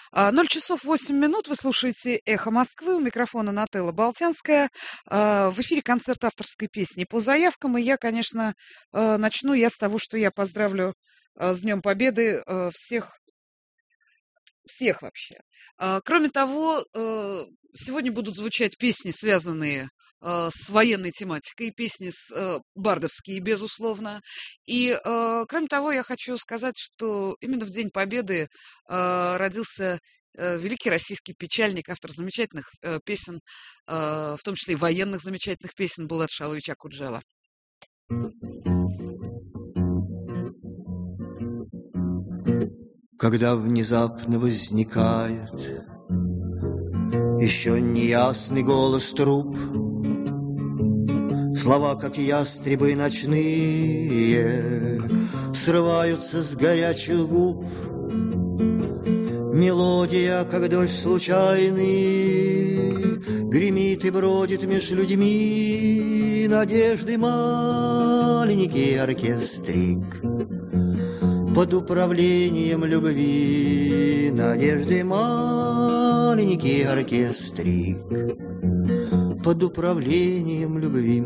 0 часов 8 минут. Вы слушаете «Эхо Москвы». У микрофона Нателла Болтянская. В эфире концерт авторской песни по заявкам. И я, конечно, начну с того, что я поздравлю с Днем Победы всех вообще. Кроме того, сегодня будут звучать песни, связанные с военной тематикой, песни бардовские, безусловно. И, кроме того, я хочу сказать, что именно в День Победы родился великий российский печальник, автор замечательных песен, в том числе и военных замечательных песен, Булат Шалович Акуджава. Когда внезапно возникает еще неясный голос труб, слова, как ястребы ночные, срываются с горячих губ. Мелодия, как дождь случайный, гремит и бродит меж людьми. Надежды маленький оркестрик под управлением любви. Надежды маленький оркестрик под управлением любви.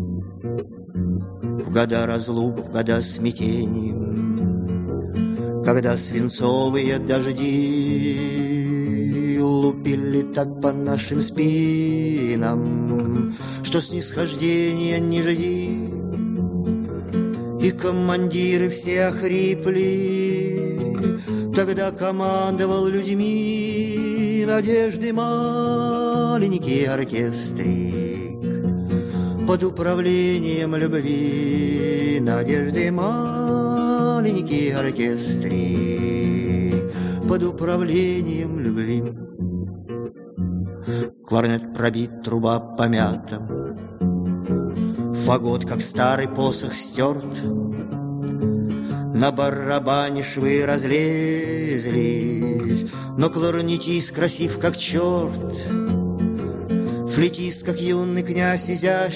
В года разлук, в года смятений, когда свинцовые дожди лупили так по нашим спинам, что снисхождения не жди. И командиры все охрипли, тогда командовал людьми. Надежды маленький оркестрик под управлением любви. Надежды маленький оркестрик под управлением любви. Кларнет пробит, труба помята, фагот, как старый посох, стерт. На барабане швы разлезлись, но кларнетист красив, как черт. Флейтист, как юный князь,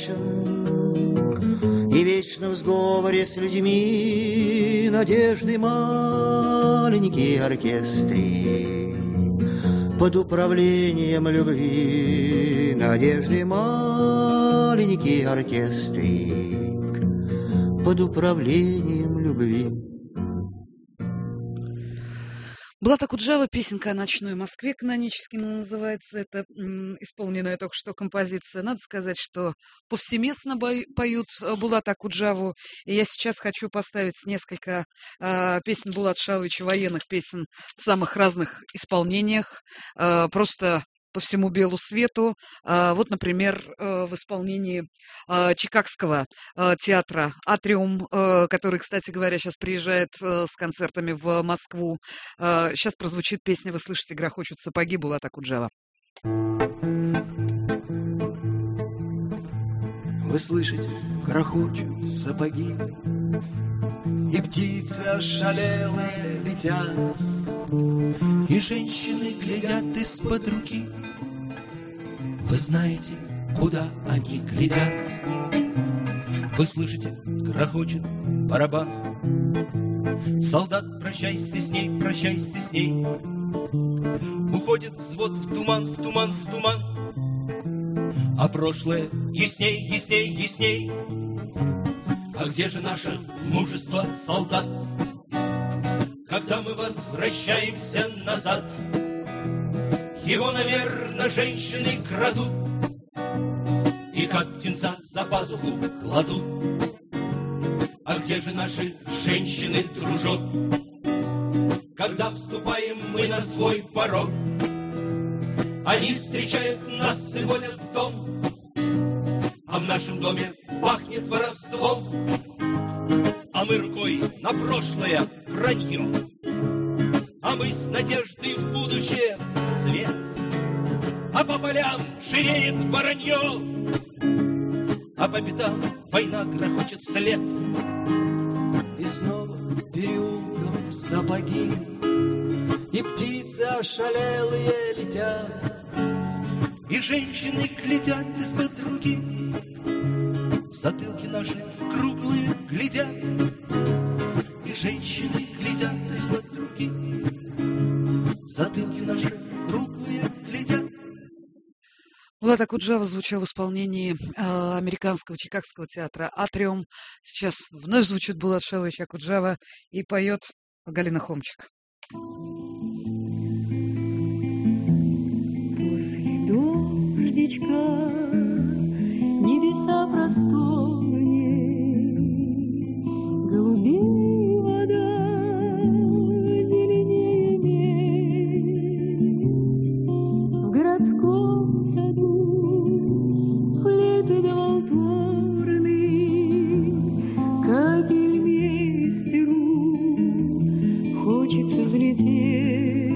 изящен и вечно в сговоре с людьми. Надежды маленький оркестрик под управлением любви. Надежды маленький оркестрик под управлением любви. Булат Акуджава, песенка о ночной Москве, канонически называется. Это исполненная только что композиция. Надо сказать, что повсеместно поют Булата Акуджаву. И я сейчас хочу поставить несколько песен Булата Шаловича, военных песен в самых разных исполнениях. Просто по всему белу свету. Вот, например, в исполнении Чикагского театра «Атриум», который, кстати говоря, сейчас приезжает с концертами в Москву. Сейчас прозвучит песня, вы слышите, грохочут сапоги, Булат Акуджава. Вы слышите, грохочут сапоги, и птицы ошалелые летят, и женщины глядят из-под руки. Вы знаете, куда они глядят? Вы слышите, грохочет барабан. Солдат, прощайся с ней, прощайся с ней. Уходит взвод в туман, в туман, в туман. А прошлое ясней, ясней, ясней. А где же наше мужество, солдат? Когда мы возвращаемся назад, его, наверное, женщины крадут и как птенца за пазуху кладут. А где же наши женщины, дружок? Когда вступаем мы на свой порог, они встречают нас и водят в дом, а в нашем доме пахнет воровством. А мы рукой на прошлое вранье, а мы с надеждой в будущее свет. А по полям ширеет воронье, а по пятам война грохочет вслед. И снова переулком сапоги, и птицы ошалелые летят, и женщины глядят из-под руки. В затылки наши круглые глядят, и женщины глядят из-под руки. В затылки наши круглые глядят. Булат Акуджава звучал в исполнении американского чикагского театра «Атриум». Сейчас вновь звучит Булат Шалович Акуджава и поет Галина Хомчик. После дождичка небеса просторнее, голубей вода зеленее мест. В городском саду флейты да волторны, капельмейстеру хочется взлететь.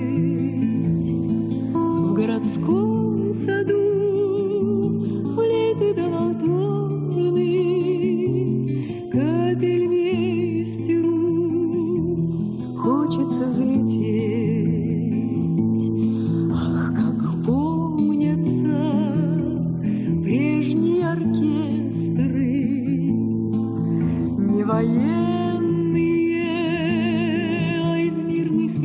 В городском саду флейты да волторны, капельмейстеру хочется взлететь. Ах, как помнятся прежние оркестры, не военные, а из мирных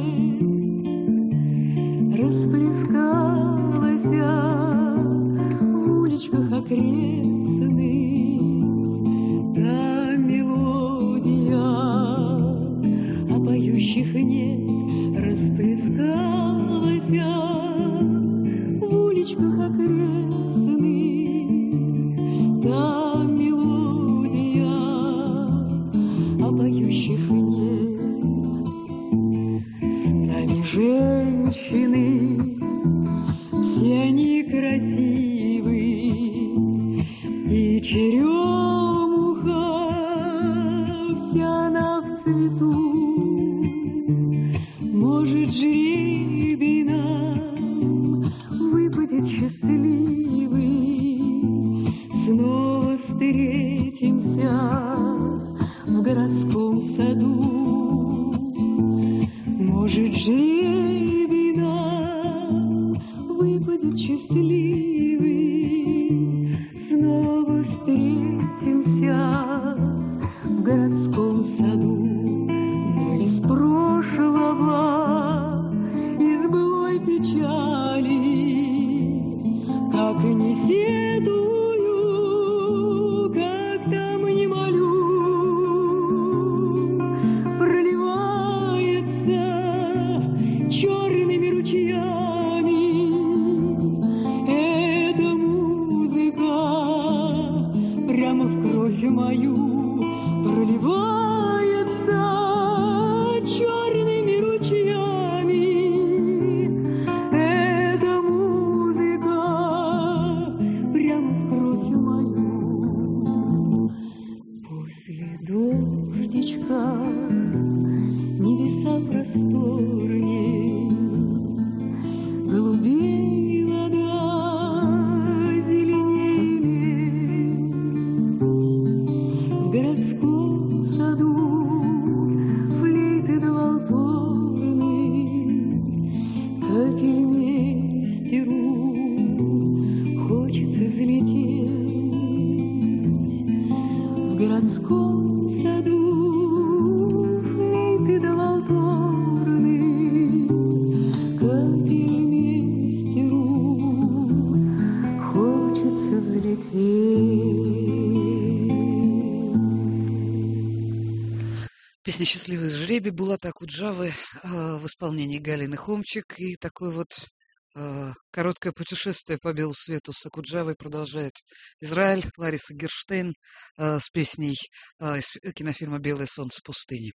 лет. Расплескалась в уличках окрестных та мелодия, а поющих нет. Расплескалась в уличках окрестных та мелодия, а поющих нет. С нами женщины, все они красивы, и черемуха вся она в цвету. Может, жребий нам выпадет счастливый, снова встретимся в городском саду. Может, жребий нам выпадет счастливый, снова встретимся в городском саду. Но из прошлого, из былой печали, как и не седую, как там не молю, проливается черными ручьями эта музыка прямо в кровь мою, проливается черными ручьями эта музыка прямо в кровь мою. После дождичка небеса просторнее, голубей вода зеленее мест. В городском саду флейты да волторны, капельмейстеру хочется взлететь. В городском саду флейты да волторны, капельмейстеру хочется взлететь. Песня «Счастливый жребий» Булата Акуджавы в исполнении Галины Хомчик. И такое вот короткое путешествие по белу свету с Акуджавой продолжает Израиль, Лариса Герштейн с песней из кинофильма «Белое солнце пустыни».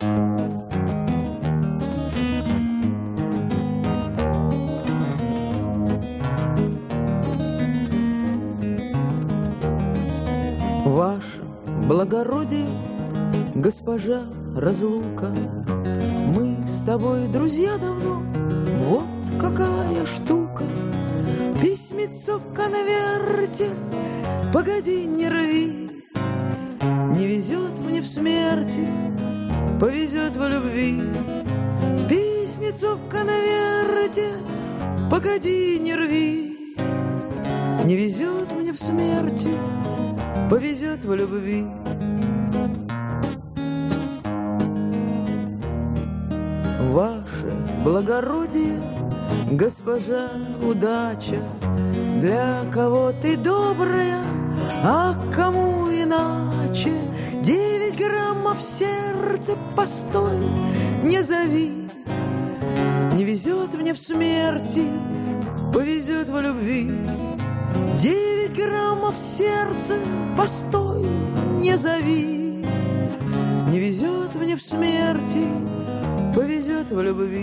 Ваше благородие, госпожа разлука, мы с тобой друзья давно, вот какая штука. Письмецо в конверте, погоди, не рви, не везет мне в смерти, повезет в любви. Письмецо в конверте, погоди, не рви, не везет мне в смерти, повезет в любви. Ваше благородие, госпожа удача. Для кого ты добрая, а кому иначе. 9 граммов в сердце, постой, не зови. Не везет мне в смерти, повезет в любви. 9 граммов в сердце, постой, не зови. Не везет мне в смерти, повезет в любви.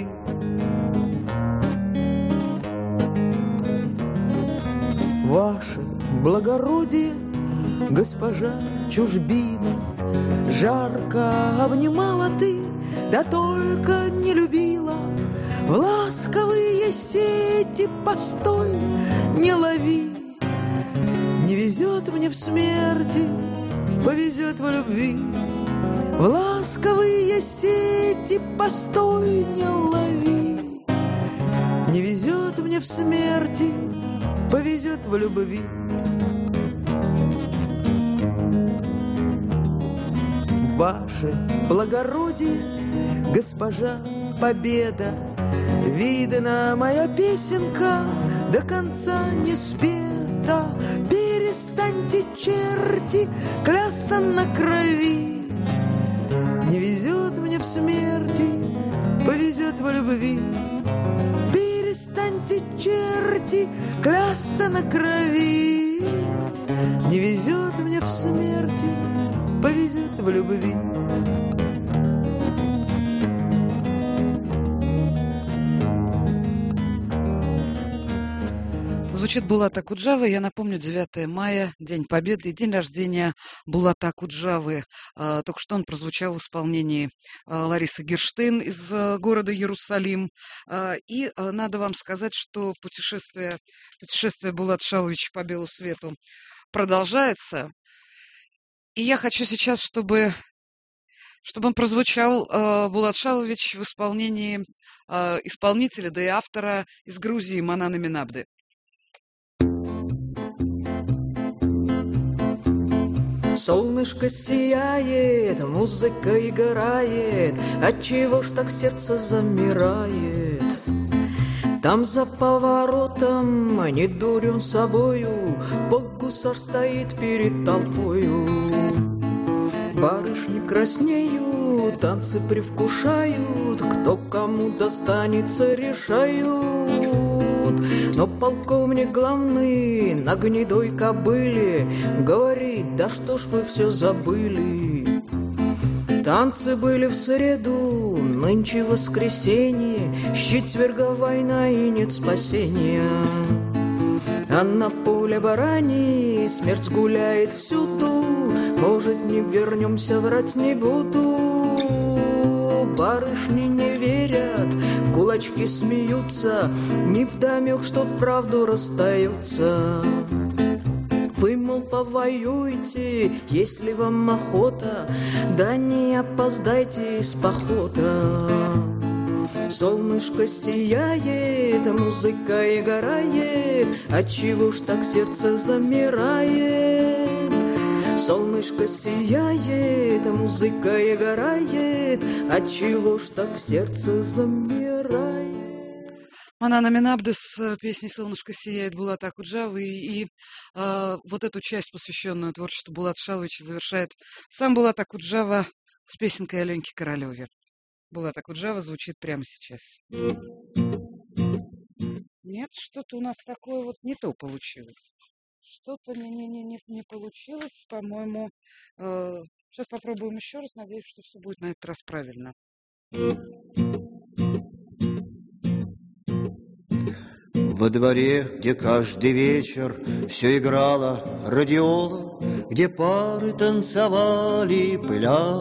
Ваше благородие, госпожа чужбина, жарко обнимала ты, да только не любила. В ласковые сети, постой, не лови. Не везет мне в смерти, повезет в любви. В ласковые сети, постой, не лови. Не везет мне в смерти, повезет в любви. Ваше благородие, госпожа победа, видна моя песенка, до конца не спета. Перестаньте, черти, клясться на крови. Не везет мне в смерти, повезет в любви. Перестаньте, черти, клясться на крови. Не везет мне в смерти, повезет в любви. Звучит Булат Акуджава. Я напомню, 9 мая, День Победы, день рождения Булата Акуджавы. Только что он прозвучал в исполнении Ларисы Герштейн из города Иерусалим. И надо вам сказать, что путешествие Булата Шаловича по белу свету продолжается. И я хочу сейчас, чтобы он прозвучал, Булат Шалович, в исполнении исполнителя, да и автора из Грузии Манана Минабды. Солнышко сияет, музыка играет, отчего ж так сердце замирает? Там за поворотом, не дурен собою, полк-гусар стоит перед толпою. Барышни краснеют, танцы привкушают, кто кому достанется, решают. Но полковник главный на гнедой кобыле говорит: да что ж вы все забыли? Танцы были в среду, нынче воскресенье, с четверга война и нет спасения. А на поле барани смерть гуляет всюду, может, не вернемся, врать не буду. Барышни не верят, в кулачки смеются, невдомек, что вправду расстаются. Вы, мол, повоюйте, если вам охота, да не опоздайте из похода. Солнышко сияет, музыка играет, отчего ж так сердце замирает? Солнышко сияет, музыка играет, отчего ж так сердце замирает? Манана Минабды с песней «Солнышко сияет» Булата Акуджавы. И вот эту часть, посвященную творчеству Булата Шаловича, завершает сам Булат Акуджава с песенкой Аленке Королеве. Булат Акуджава звучит прямо сейчас. Нет, что-то у нас такое вот не то получилось. Что-то не получилось, по-моему. Сейчас попробуем еще раз. Надеюсь, что все будет на этот раз правильно. Во дворе, где каждый вечер все играла радиола, где пары танцевали пыля,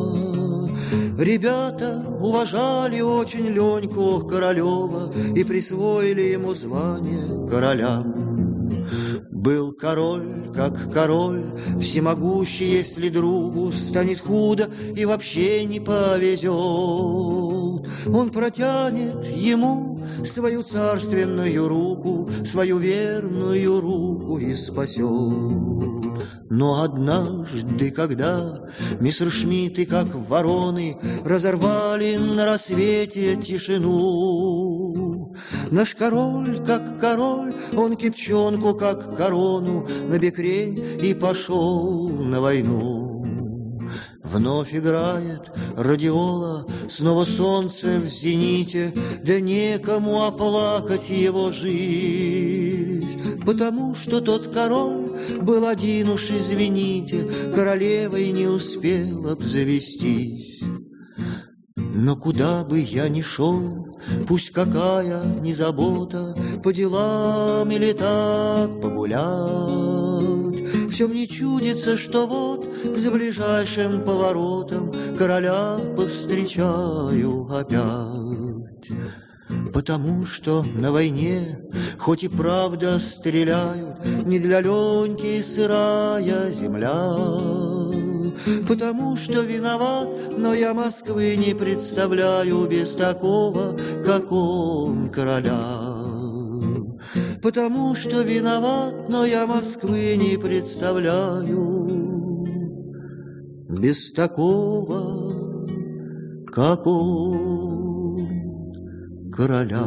ребята уважали очень Леньку Королева и присвоили ему звание короля. Был король, как король, всемогущий, если другу станет худо и вообще не повезет. он протянет ему свою царственную руку, свою верную руку и спасет. Но однажды, когда мессершмитты, как вороны, разорвали на рассвете тишину, наш король, как король, он кипчонку, как корону, на бекрень и пошел на войну. Вновь играет радиола, снова солнце в зените, да некому оплакать его жизнь, потому что тот король был один уж, извините, королевой не успел обзавестись. Но куда бы я ни шел, пусть какая ни забота, по делам или так погулять, все мне чудится, что вот за ближайшим поворотом короля повстречаю опять. Потому что на войне, хоть и правда стреляют, не для Леньки сырая земля. Потому что виноват, но я Москвы не представляю без такого, как он, короля. Потому что виноват, но я Москвы не представляю без такого, как он, короля.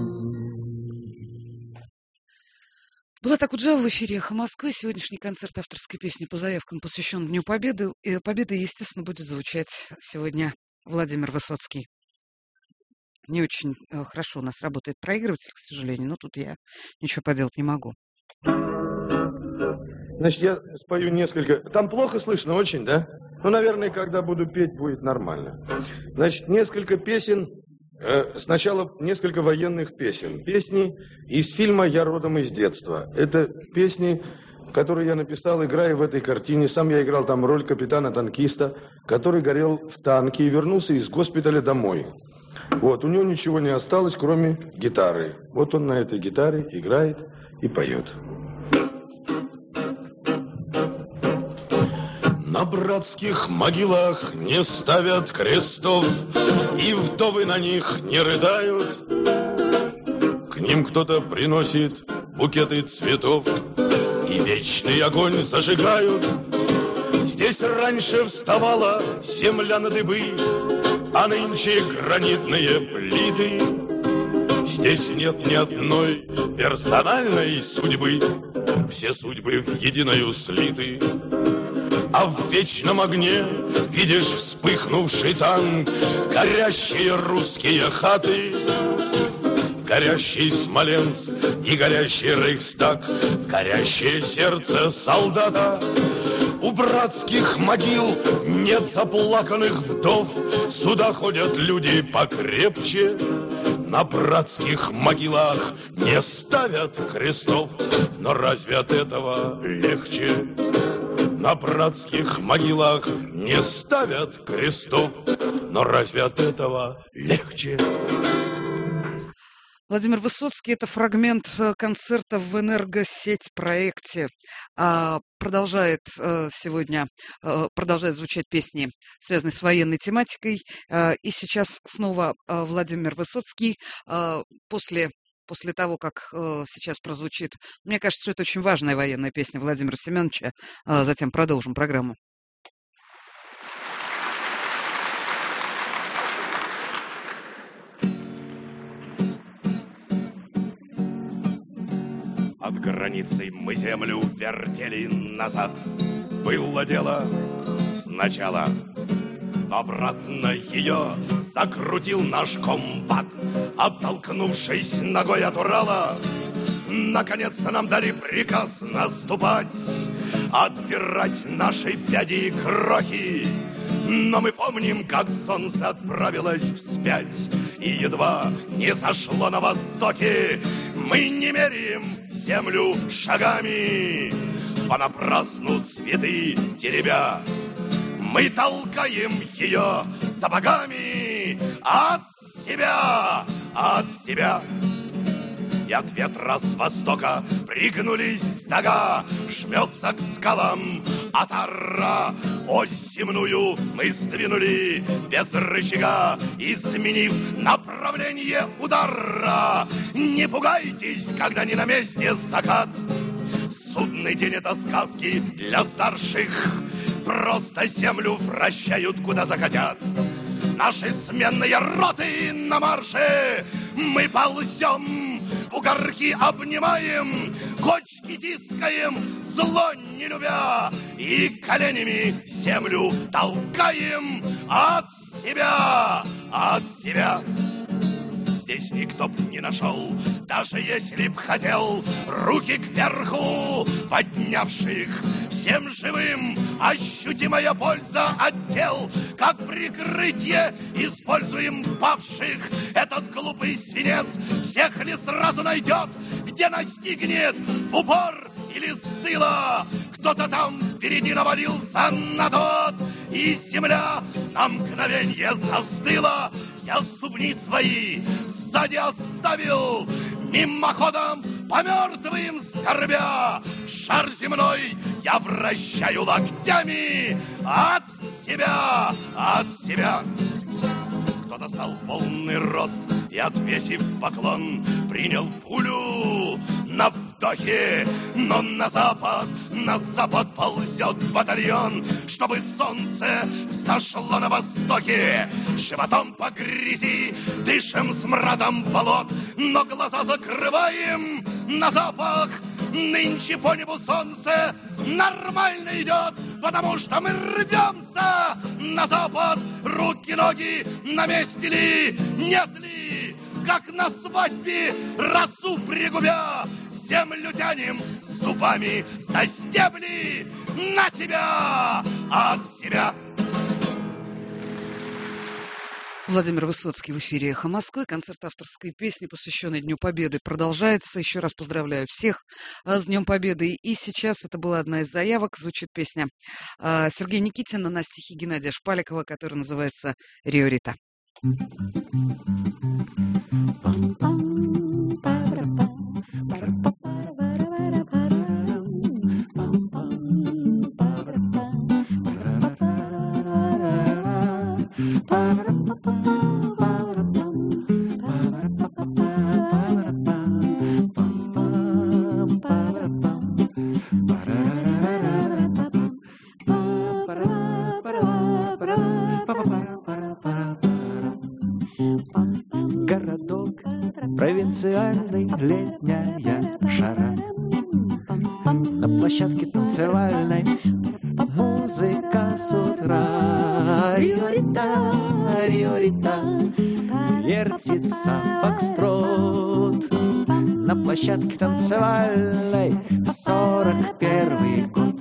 Булат Акуджава в эфире «Эхо Москвы». Сегодняшний концерт авторской песни по заявкам посвящен Дню Победы. И Победы, естественно, будет звучать сегодня Владимир Высоцкий. Не очень хорошо у нас работает проигрыватель, к сожалению, но тут я ничего поделать не могу. Значит, я спою несколько... Там плохо слышно очень, да? Ну, наверное, когда буду петь, будет нормально. Значит, несколько песен... Сначала несколько военных песен. Песни из фильма «Я родом из детства». Это песни, которые я написал, играя в этой картине. Сам я играл там роль капитана-танкиста, который горел в танке и вернулся из госпиталя домой. Вот, у него ничего не осталось, кроме гитары. Вот он на этой гитаре играет и поет. На братских могилах не ставят крестов, и вдовы на них не рыдают. К ним кто-то приносит букеты цветов, и вечный огонь зажигают. Здесь раньше вставала земля на дыбы, а нынче гранитные плиты. Здесь нет ни одной персональной судьбы, все судьбы в единую слиты. А в вечном огне видишь вспыхнувший танк, горящие русские хаты, горящий Смоленск и горящий Рейхстаг, горящее сердце солдата. У братских могил нет заплаканных вдов, сюда ходят люди покрепче. На братских могилах не ставят крестов, но разве от этого легче? На братских могилах не ставят крестов, но разве от этого легче? Владимир Высоцкий – это фрагмент концерта в «Энергосеть» проекте. Продолжает звучать песни, связанные с военной тематикой. И сейчас снова Владимир Высоцкий после того, как сейчас прозвучит, мне кажется, что это очень важная военная песня Владимира Семеновича. Затем продолжим программу. От границы мы землю вертели назад. Было дело сначала, обратно ее закрутил наш комбат, оттолкнувшись ногой от Урала. Наконец-то нам дали приказ наступать, отбирать наши пяди и крохи. Но мы помним, как солнце отправилось вспять, и едва не зашло на востоке. Мы не меряем землю шагами, понапрасну цветы теребя. Мы толкаем ее сапогами от себя, от себя. и от ветра с востока пригнулись стога, жмется к скалам отара. Ось земную мы сдвинули без рычага, изменив направление удара. Не пугайтесь, когда не на месте закат. Судный день — это сказки для старших. Просто землю вращают, куда захотят. Наши сменные роты на марше. Мы ползем, бугорки обнимаем, кочки тискаем, зло не любя, и коленями землю толкаем от себя, от себя. Здесь никто б не нашел, даже если б хотел, руки кверху поднявших. Всем живым ощутимая польза от тел, как прикрытие используем павших. Этот глупый свинец всех ли сразу найдет, где настигнет в упор или с тыла? Кто-то там впереди навалился на тот, и земля на мгновенье застыла. Я ступни свои сзади оставил, мимоходом по мертвым скорбя. Шар земной я вращаю локтями от себя, от себя. Кто-то стал полный рост и, отвесив поклон, принял пулю на вдохе. Но на запад ползет батальон, чтобы солнце взошло на востоке. Животом по грязи дышим смрадом болот, но глаза закрываем на запах. Нынче по небу солнце нормально идет, потому что мы рвемся на запад. Руки, ноги на месте ли, нет ли? Как на свадьбе росу пригубя, землю тянем зубами со стебли на себя, от себя. Владимир Высоцкий в эфире «Эхо Москвы». Концерт авторской песни, посвященный Дню Победы, продолжается. Еще раз поздравляю всех с Днем Победы. И сейчас это была одна из заявок. Звучит песня Сергея Никитина на стихи Геннадия Шпаликова, которая называется «Риорита». Городок провинциальный, летняя жара. На площадке танцевальной музыка с утра. Риорита, риорита, вертится фокстрот. На площадке танцевальной в 41-й год.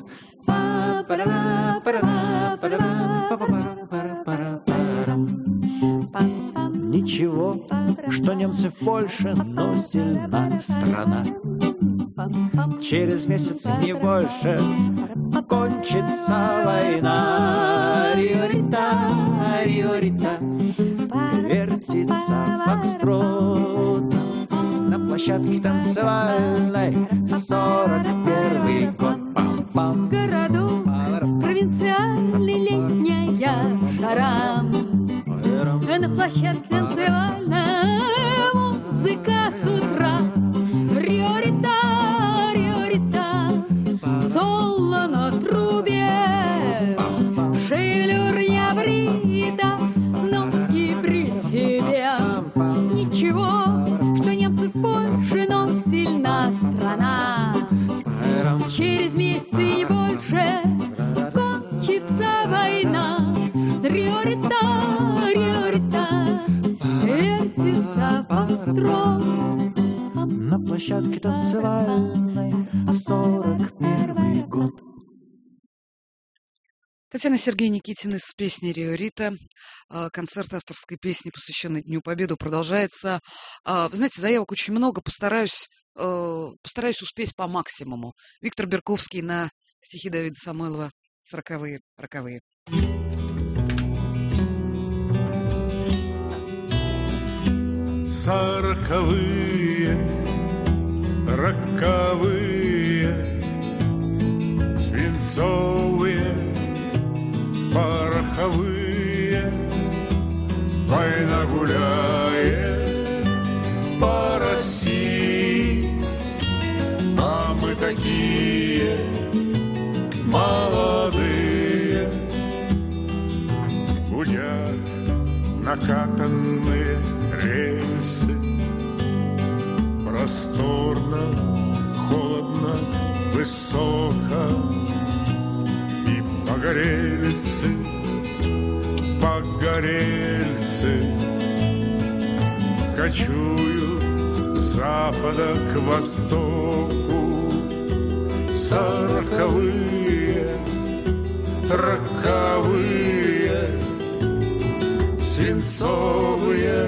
Ничего, что немцы в Польше, но сильна страна. Через месяц, не больше, кончится война. Риорита, риорита, вертится фокстрот. На площадке танцевальной в 41-й год. Городок провинциальный, летняя жара. На площадке танцевальная музыка с утра. Риорита, риорита, соло на трубе. Шевелюр не брита, ноги при себе. Ничего, что немцы в Польше, но сильна страна. Через месяц и больше кончится война. Риорита, риорита, вертится фокстрот. На площадке танцевальной в 41-й год. Татьяна Сергей Никитин с песней «Риорита». Концерт авторской песни, посвященный Дню Победы, продолжается. Вы знаете, заявок очень много. Постараюсь успеть по максимуму. Виктор Берковский на стихи Давида Самойлова «40-е, роковые». 40-е, роковые, свинцовые, пороховые. Война гуляет по России, а мы такие молодые. Гудят накатанные рельсы, просторно, холодно, высоко, и погорельцы, кочуют с запада к востоку. 40-е, роковые, свинцовые,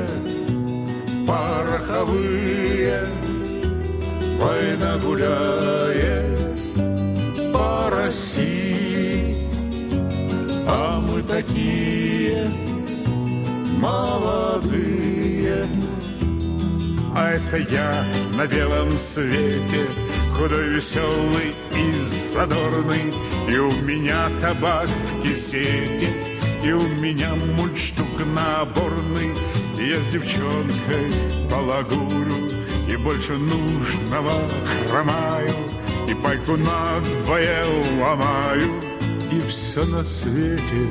пороховые. Война гуляет по России, а мы такие молодые. А это я на белом свете, худой, веселый и задорный, и у меня табак в кисете, и у меня мундштук наборный. И я с девчонкой балагурю, и больше нужного хромаю, и пайку надвое ломаю, и все на свете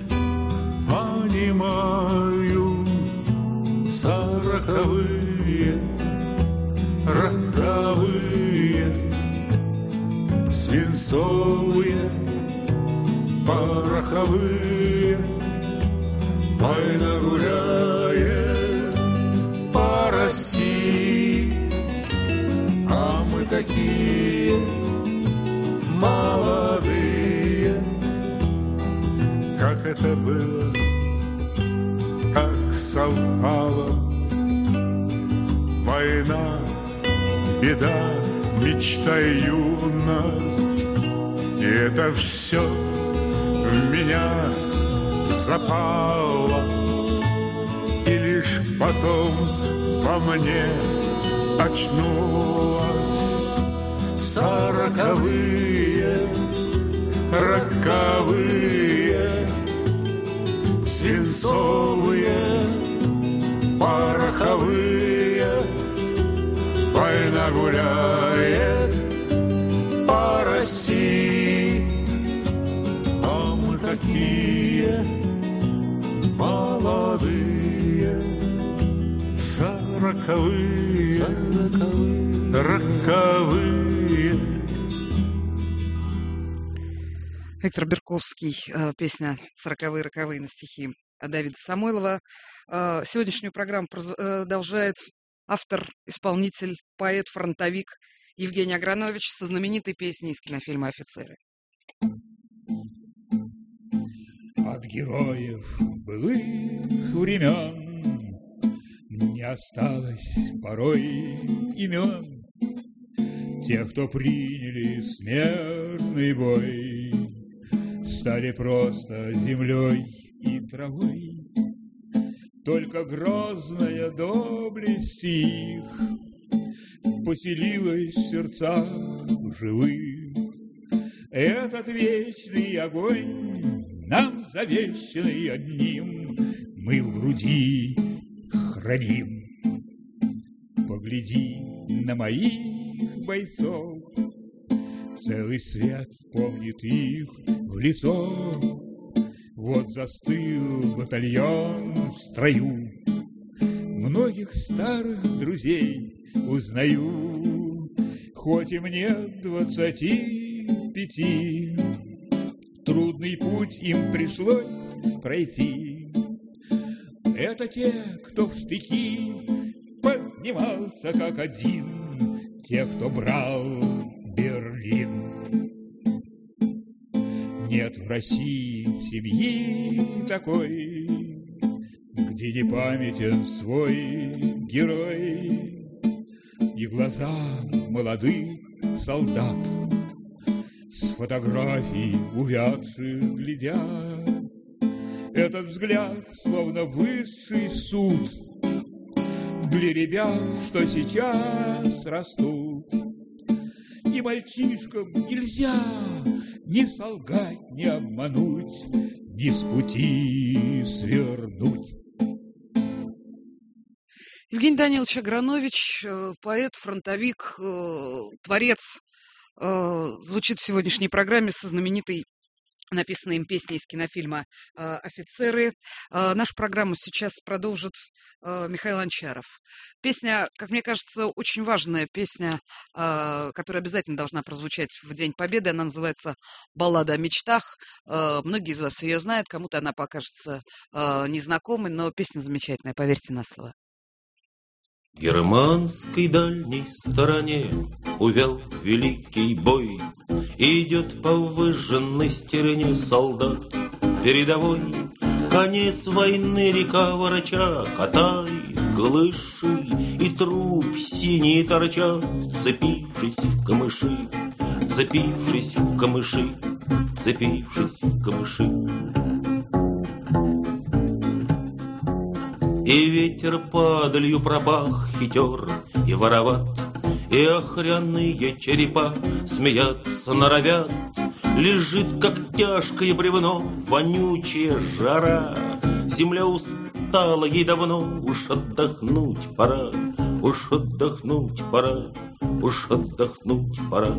понимаю. 40-е, роковые, свинцовые, пороховые. Война гуляет по России, а мы такие молодые. Как это было, как совпало, война, беда, мечта и юность, и это все в меня запало, и лишь потом во мне очнулась. 40-е, роковые, свинцовые, пороховые. Война гуляет по России, а мы такие молодые. 40-е, роковые. Виктор Берковский, песня «40-е роковые» на стихи Давида Самойлова. Сегодняшнюю программу продолжает автор, исполнитель, поэт, фронтовик Евгений Агранович со знаменитой песней из кинофильма «Офицеры». От героев былых времен не осталось порой имен тех, кто приняли смертный бой, стали просто землей и травой. Только грозная доблесть их поселилась в сердцах живых. Этот вечный огонь, нам завещанный одним, мы в груди храним. Погляди на моих бойцов, целый свет помнит их в лицо. Вот застыл батальон в строю, многих старых друзей узнаю. Хоть и мне 25, трудный путь им пришлось пройти. Это те, кто в штыки поднимался как один, те, кто брал Берлин. Нет в России семьи такой, где не памятен свой герой. И глаза молодых солдат с фотографий увядших глядят. Этот взгляд, словно высший суд, для ребят, что сейчас растут. И мальчишкам нельзя ни солгать, ни обмануть, ни с пути свернуть. Евгений Данилович Агранович, поэт, фронтовик, творец, звучит в сегодняшней программе со знаменитой написанной им песней из кинофильма «Офицеры». Нашу программу сейчас продолжит Михаил Анчаров. Песня, как мне кажется, очень важная песня, которая обязательно должна прозвучать в День Победы. Она называется «Баллада о мечтах». Многие из вас ее знают, кому-то она покажется незнакомой, но песня замечательная, поверьте на слово. В германской дальней стороне увял великий бой, и идет по выжженной стерне солдат передовой. Конец войны река вороча, катай, глыши, и труп синие торчат, вцепившись в камыши, вцепившись в камыши, вцепившись в камыши. И ветер падалью пропах хитер и вороват, и охряные черепа смеяться норовят. Лежит, как тяжкое бревно, вонючая жара. Земля устала ей давно, уж отдохнуть пора, уж отдохнуть пора, уж отдохнуть пора.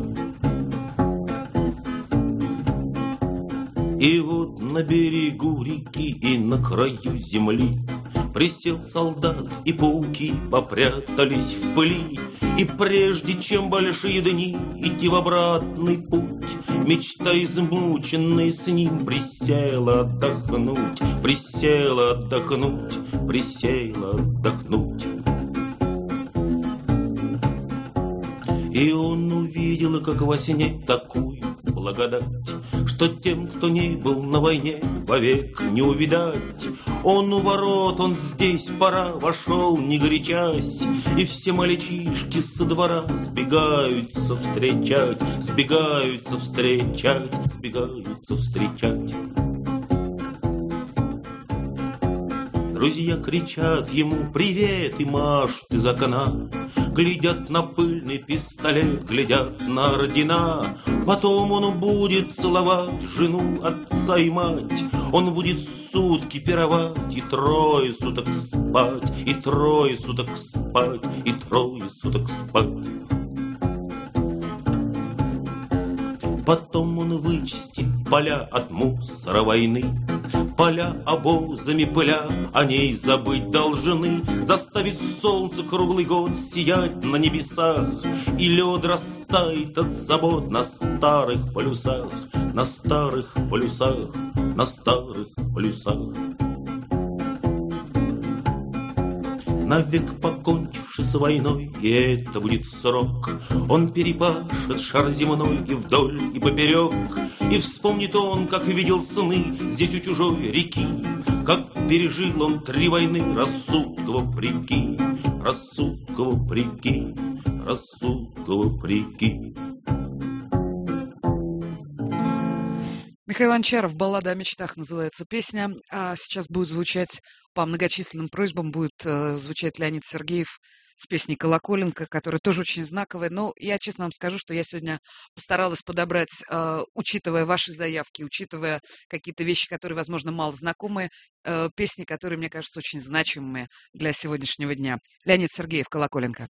И вот на берегу реки и на краю земли присел солдат, и пауки попрятались в пыли. И прежде чем большие дни идти в обратный путь, мечта, измученная с ним, присела отдохнуть, присела отдохнуть, присела отдохнуть. И он увидел, как во сне, такую благодать, что тем, кто не был на войне, вовек не увидать. Он у ворот, он здесь, пора, вошел, не горячась, и все мальчишки со двора сбегаются встречать, сбегаются встречать, сбегаются встречать. Друзья кричат ему привет и машут из окна, глядят на пыльный пистолет, глядят на ордена. Потом он будет целовать жену, отца и мать. Он будет сутки пировать и 3 суток спать, и 3 суток спать, и 3 суток спать. Потом он вычистит поля от мусора войны, поля обозами пыля, о ней забыть должны. Заставит солнце круглый год сиять на небесах, и лед растает от забот на старых полюсах, на старых полюсах, на старых полюсах. Навек покончивши с войной, и это будет срок, он перепашет шар земной и вдоль, и поперек. И вспомнит он, как видел сны здесь у чужой реки, как пережил он 3 войны, рассудка вопреки, рассудка вопреки, рассудка вопреки. Михаил Анчаров, «Баллада о мечтах» называется песня, а сейчас будет звучать, по многочисленным просьбам, будет звучать Леонид Сергеев с песней «Колоколенко», которая тоже очень знаковая. Но я честно вам скажу, что я сегодня постаралась подобрать, учитывая ваши заявки, учитывая какие-то вещи, которые, возможно, мало знакомые, песни, которые, мне кажется, очень значимыми для сегодняшнего дня. Леонид Сергеев, «Колоколенко».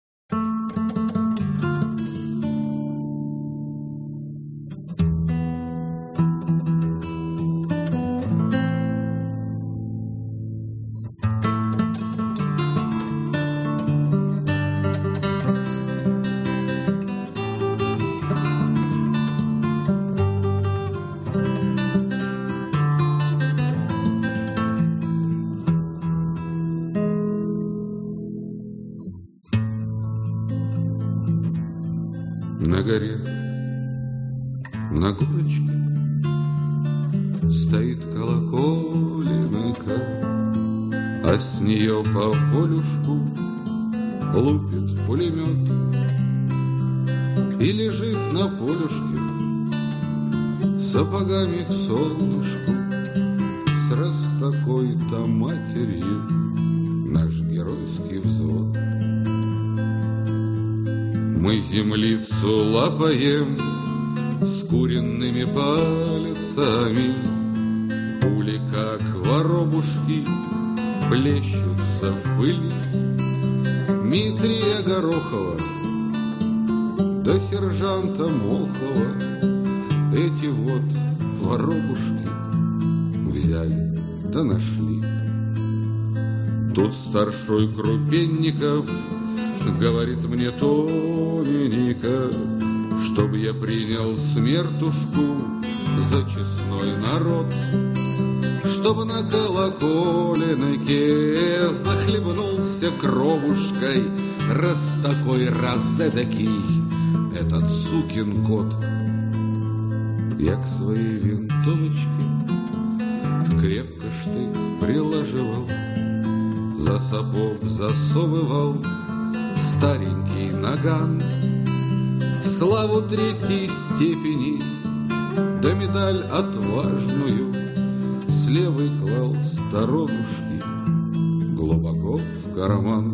На горе, на горочке стоит колоколенка, а с нее по полюшку лупит пулемет. И лежит на полюшке сапогами к солнышку с раз такой-то матерью наш геройский взвод. Мы землицу лапаем с куренными пальцами, пули, как воробушки, плещутся в пыли. Дмитрия Горохова до сержанта Молхова эти вот воробушки взяли да нашли. Тут старшой Крупенников говорит мне тоненько, чтоб я принял смертушку за честной народ, чтоб на колоколенке захлебнулся кровушкой раз такой, раз эдакий этот сукин кот. Я к своей винтовочке крепко штык приложивал, за сапог засовывал старенький наган, славу третьей степени, да медаль отважную с левой клал сторонушки глубоко в карман.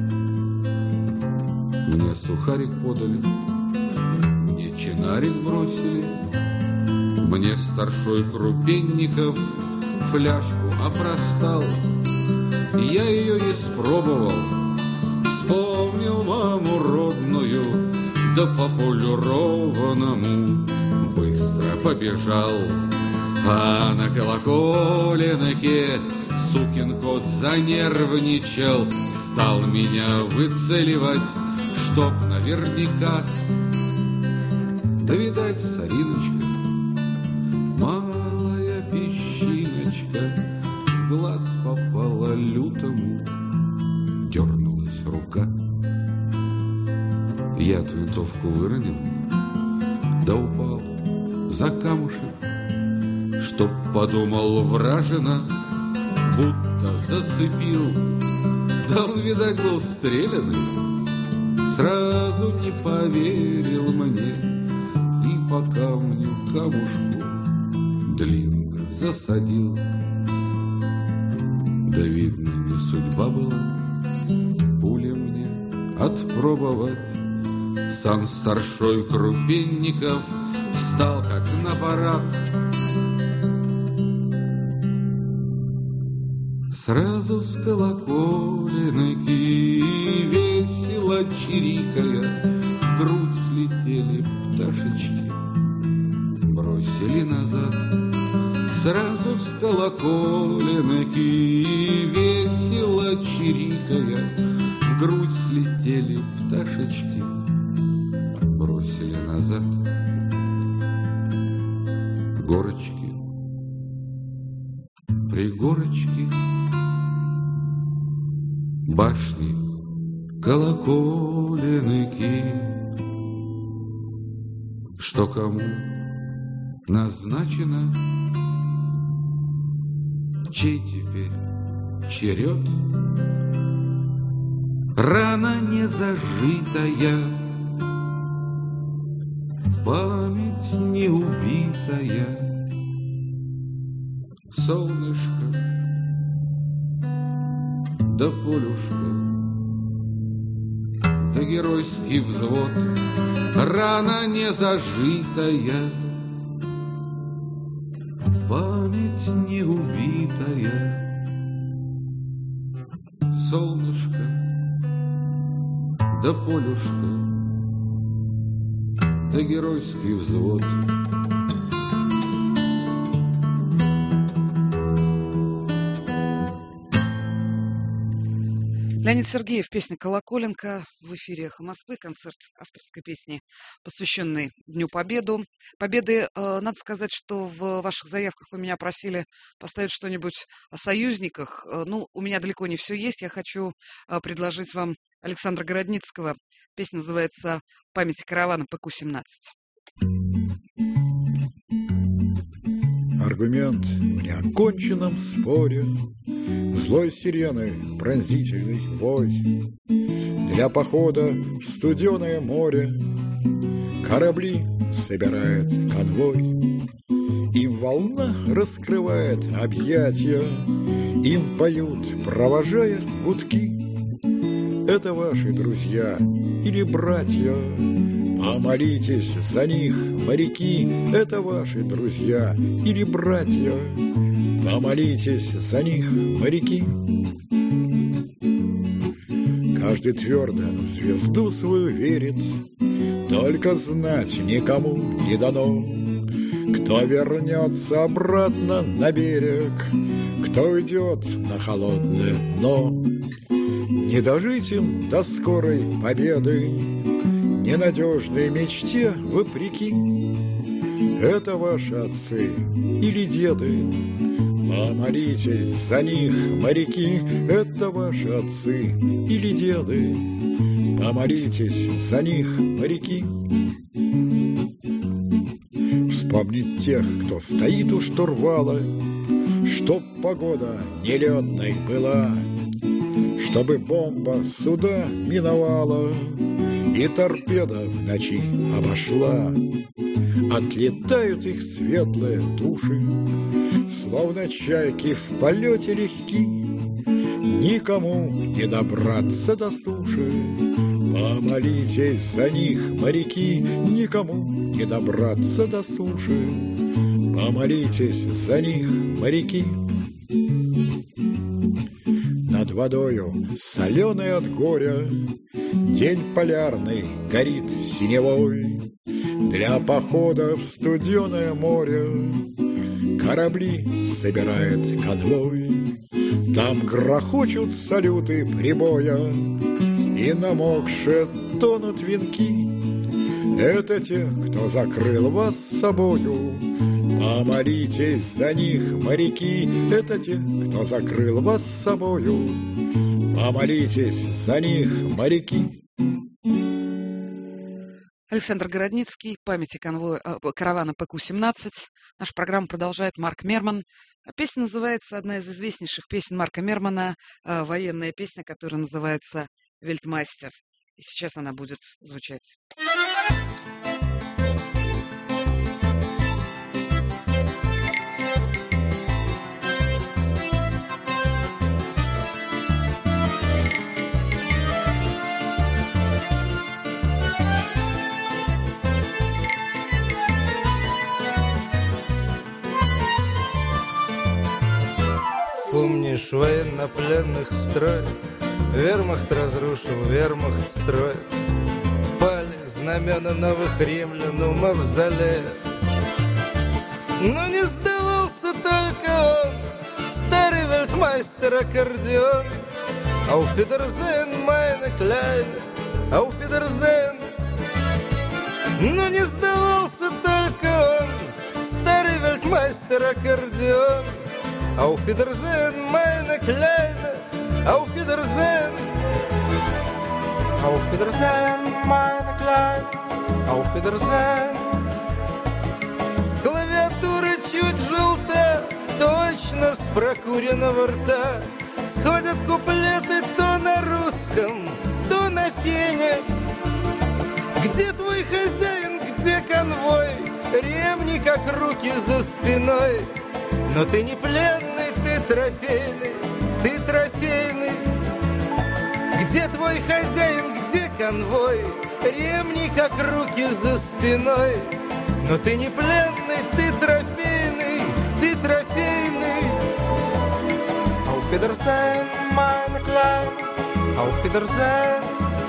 Мне сухарик подали, мне чинарик бросили, мне старшой Крупенников фляжку опростал. Я ее испробовал, вспомнил маму родную, да по полированному быстро побежал. А на колоколенке сукин кот занервничал, стал меня выцеливать, чтоб наверняка. Да, видать, сориночка, малая песчиночка, в глаз попала лютому, дернулась рука. Я винтовку выронил, да упал за камушек, чтоб подумал вражина, будто зацепил. Да он, видать, был стреляный, сразу не поверил мне и по камню камушку длинно засадил. Да, видно, не судьба была пуля мне отпробовать. Сам старшой Крупенников встал как на парад, сразу с колоколенки, весело чирикая, в грудь слетели пташечки, бросили назад. Сразу с колоколенки, весело чирикая, в грудь слетели пташечки, бросили назад. Горочки, пригорочки, башни, колоколенки, что кому назначено, чей теперь черед? Рана не зажитая, память не убитая, солнышко да полюшка, да геройский взвод. Рана не зажитая, память не убитая, солнышко да полюшка, да геройский взвод. Леонид Сергеев, песня «Колоколенко». В эфире «Эхо Москвы», концерт авторской песни, посвященный Дню Победы. Надо сказать, что в ваших заявках вы меня просили поставить что-нибудь о союзниках. Ну, у меня далеко не все есть. Я хочу предложить вам Александра Городницкого. Песня называется «Памяти каравана ПК-17». Аргумент в неоконченном споре, злой сирены пронзительный вой. Для похода в студеное море корабли собирает конвой. Им волна раскрывает объятия, им поют, провожая гудки. Это ваши друзья или братья, помолитесь за них, моряки. Это ваши друзья или братья, помолитесь за них, моряки. Каждый твердо в звезду свою верит, только знать никому не дано, кто вернется обратно на берег, кто идет на холодное дно. Не дожить им до скорой победы, ненадежной мечте вопреки. Это ваши отцы или деды, помолитесь за них, моряки. Это ваши отцы или деды, помолитесь за них, моряки. Вспомнить тех, кто стоит у штурвала, чтоб погода нелетной была, чтобы бомба суда миновала и торпеда в ночи обошла. Отлетают их светлые души, словно чайки в полете легки. Никому не добраться до суши, помолитесь за них, моряки. Никому не добраться до суши, помолитесь за них, моряки. Над водою, соленой от горя, день полярный горит синевой. Для похода в студеное море корабли собирает конвой. Там грохочут салюты прибоя, и намокшие тонут венки. Это те, кто закрыл вас собою, помолитесь за них, моряки. Это те, кто закрыл вас собою, помолитесь за них, моряки. Александр Городницкий, памяти каравана ПК-17. Нашу программу продолжает Марк Мерман. Песня называется, одна из известнейших песен Марка Мермана, военная песня, которая называется «Вельтмайстер». И сейчас она будет звучать. Помнишь военнопленных строй? Вермахт разрушил, вермахт строит. Пали знамена новых римлян у мавзолея. Но не сдавался только он, старый вельтмайстер аккордеон. Auf Wiedersehen, meine Kleine, auf Wiedersehen. Но не сдавался только он, старый вельтмайстер аккордеон. Auf Wiedersehen, meine Kleine, auf Wiedersehen. Auf Wiedersehen, meine Kleine, auf Wiedersehen. Клавиатура чуть желта, точно с прокуренного рта. Сходят куплеты то на русском, то на фене. Где твой хозяин, где конвой? Ремни, как руки за спиной. Но ты не пленный, ты трофейный, ты трофейный. Где твой хозяин, где конвой? Ремни, как руки за спиной. Но ты не пленный, ты трофейный, ты трофейный. Auf Wiedersehen, meine Kleine, auf Wiedersehen.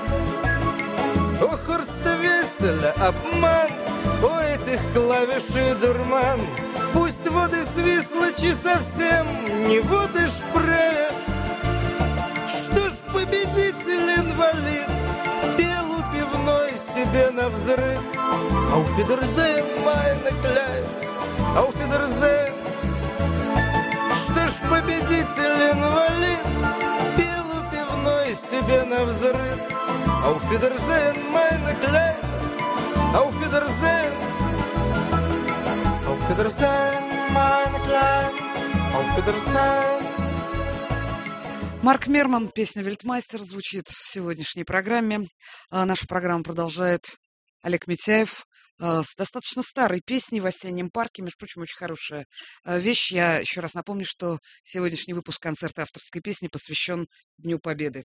О, Хорста Весселя, обман, у этих клавиш и дурман. Пусть воды Свислочи совсем не воды Шпрея. Что ж, победитель инвалид пел у пивной себе навзрыд. Auf Wiedersehen, meine Kleine, auf Wiedersehen. Что ж, победитель инвалид пел у пивной себе навзрыд. Auf Wiedersehen, meine Kleine, auf Wiedersehen. Auf Wiedersehen, meine Kleine, auf Wiedersehen. Марк Мерман, песня «Вельтмайстер» звучит в сегодняшней программе. Нашу программу продолжает Олег Митяев с достаточно старой песней в «Осеннем парке». Между прочим, очень хорошая вещь. Я еще раз напомню, что сегодняшний выпуск концерта авторской песни посвящен Дню Победы.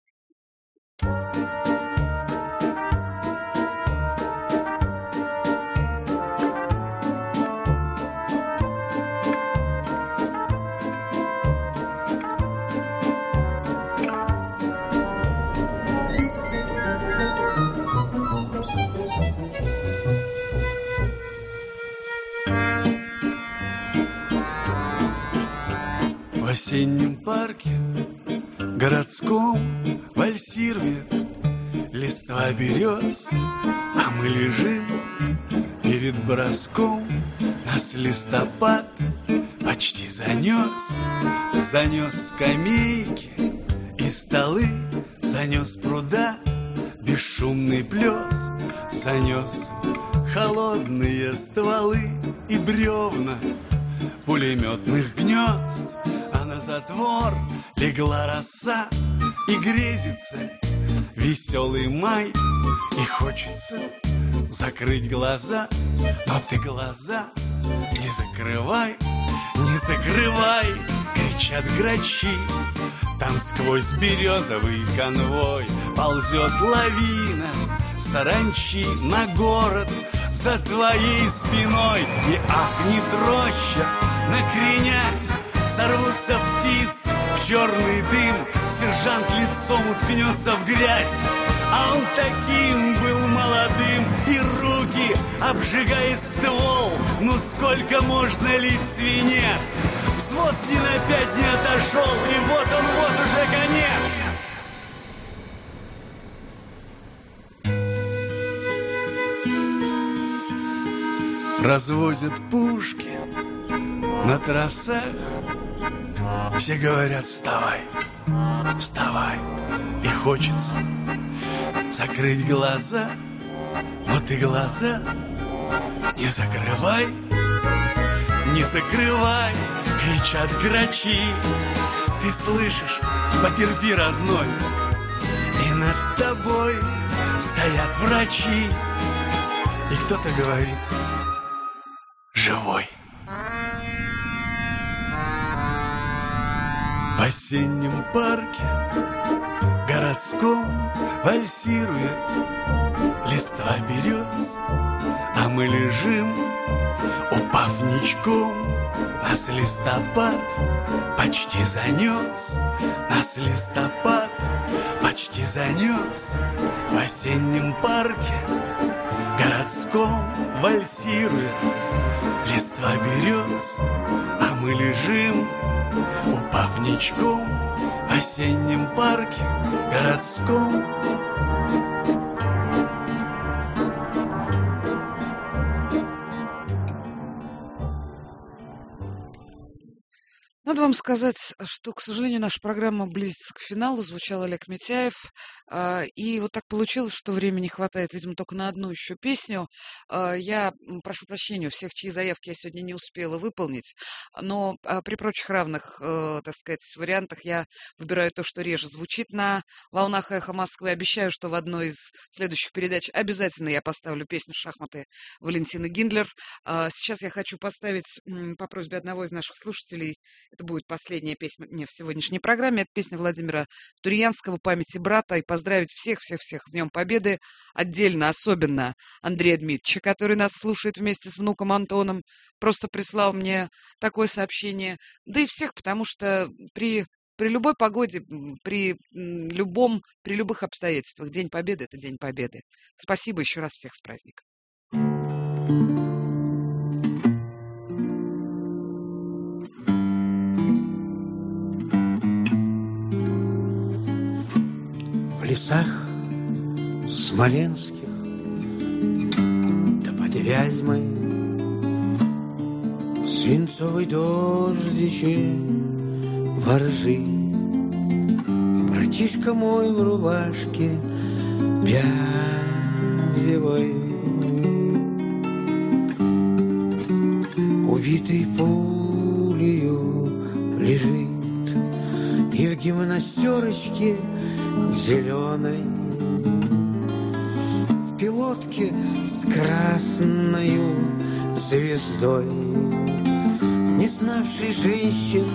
В осеннем парке городском вальсирует листва берез, а мы лежим перед броском. Нас листопад почти занес, занес скамейки и столы, занес пруда бесшумный плес, занес холодные стволы и бревна пулеметных гнезд, а на затвор легла роса и грезится веселый май, и хочется закрыть глаза, но ты глаза не закрывай, не закрывай, кричат грачи. Там сквозь березовый конвой ползет лавина саранчи на город за твоей спиной. И ахнет роща, накренясь, сорвутся птицы в черный дым. Сержант лицом уткнется в грязь, а он таким был молодым. И руки обжигает ствол, ну сколько можно лить свинец? Взвод ни на 5 не отошел, и вот он, вот уже конец. Развозят пушки на трассах, все говорят: вставай, вставай. И хочется закрыть глаза, но ты глаза не закрывай, не закрывай, кричат грачи. Ты слышишь? Потерпи, родной. И над тобой стоят врачи, и кто-то говорит: живой. В осеннем парке городском вальсирует листва берез, а мы лежим, упав ничком. Нас листопад почти занес, нас листопад почти занес. В осеннем парке городском вальсирует листва берез, а мы лежим, упав ничком. В осеннем парке городском. Надо вам сказать, что, к сожалению, наша программа близится к финалу. Звучал Олег Митяев. И вот так получилось, что времени хватает, видимо, только на одну еще песню. Я прошу прощения у всех, чьи заявки я сегодня не успела выполнить. Но при прочих равных, так сказать, вариантах я выбираю то, что реже звучит на волнах «Эхо Москвы». Обещаю, что в одной из следующих передач обязательно я поставлю песню «Шахматы» Валентины Гиндлер. Сейчас я хочу поставить по просьбе одного из наших слушателей. Это будет последняя песня в сегодняшней программе. Это песня Владимира Турьянского «Памяти брата». И поздравить всех-всех-всех с Днем Победы. Отдельно, особенно Андрея Дмитриевича, который нас слушает вместе с внуком Антоном. Просто прислал мне такое сообщение. Да и всех, потому что при любой погоде, при любых обстоятельствах День Победы — это День Победы. Спасибо еще раз, всех с праздником. В лесах смоленских да под Вязьмой свинцовый дождичек воржи. Братишка мой в рубашке бязевой, убитый пулею лежит, и в гимнастерочке зеленой, в пилотке лодке с красною звездой, не знавший женщин,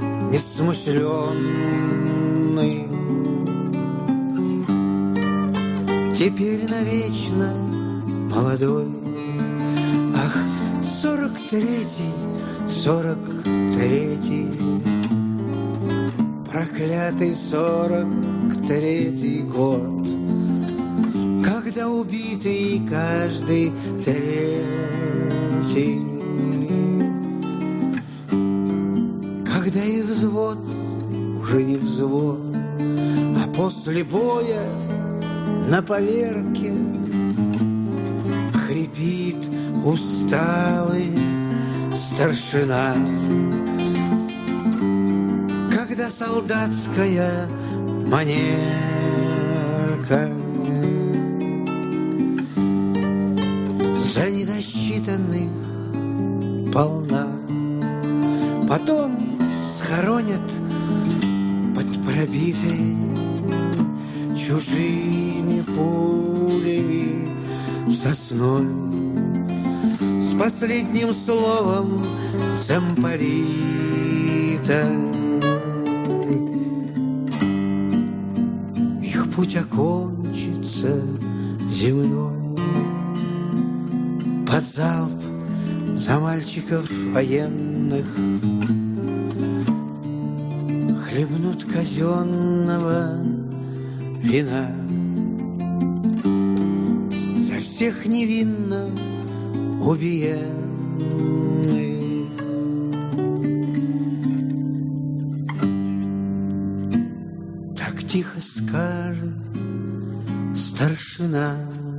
несмышленный. Теперь навечно молодой. Ах, 43-й, 43-й, проклятый 43-й год, когда убитый каждый третий, когда и взвод уже не взвод, а после боя на поверке хрипит усталый старшина, когда солдатская манерка за недосчитанных полна. Потом схоронят под пробитой чужими пулями сосной, с последним словом замполита. Их путь окончится земной под залп за мальчиков военных, хлебнут казенного вина, за всех невинно убиенных. Так тихо скажет старшина.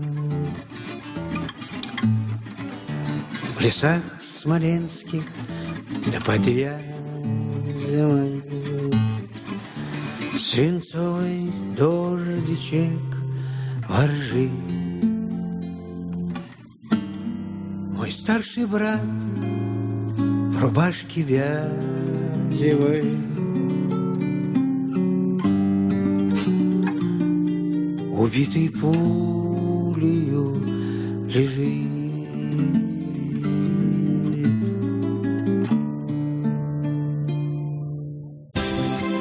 В лесах смоленских да под Вяземой свинцовый дождичек воржи. Мой старший брат в рубашке вязевой убитый пулею лежит.